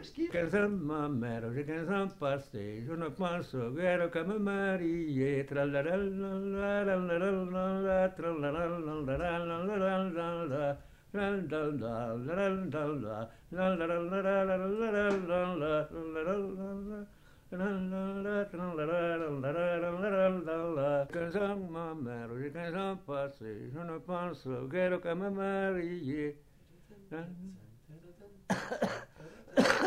whisky? Canzone ma mère, j'ai 15 ans passé, je ne pense guère qu'à me marier. Tralala, tralala, ma mère, j'ai 15 ans passé, je ne pense guère qu'à me marier.